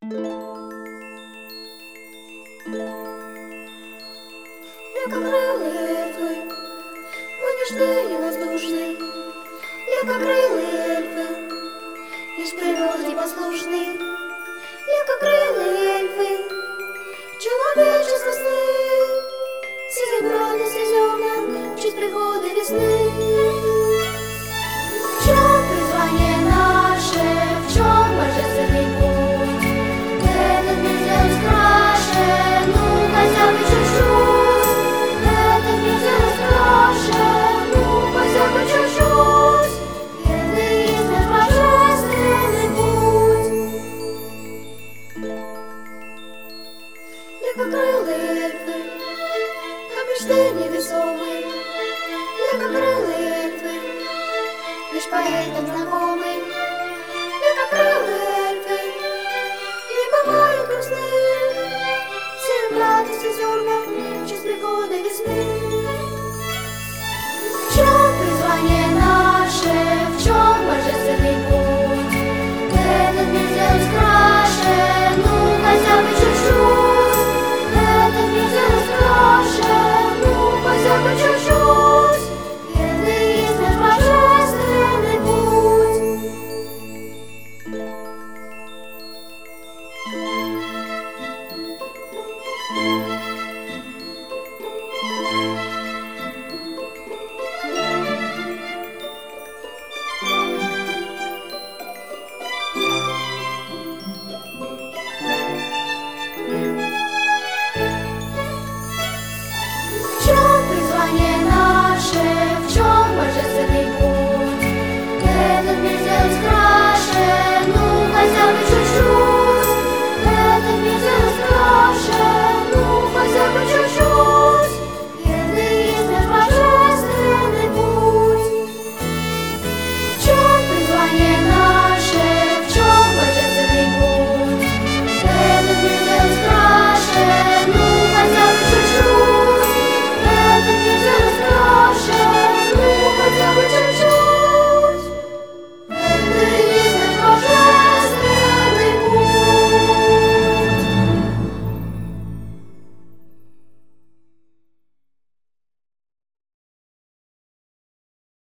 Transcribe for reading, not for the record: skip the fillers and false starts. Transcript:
Як крили ельфи, ми ніжний і воздушний, як крили ельфи, лиш природі послушний, як крили ельфи, чоловічі з весни, всі зібралися зерна, в честь приходи весни. В чому призвання наше, в чому божественний путь? Этот мир сделать краше, ну хотя бы чуть-чуть. Этот мир сделать краше, ну хотя бы чуть-чуть. Это и есть наш божественный путь. Як крили ельфи, как мечты невесомые, як крили ельфы, лишь поэтам знакомый, як крылы эльфы, не бывают грустны, все радости зерна, в честь прихода весны. В чем призвание наше, в чем божественный путь? Этот мир сделать краше, ну хотя бы чуть-чуть. Этот мир сделать краше, ну хотя бы чуть-чуть. Это и есть наш божественный путь.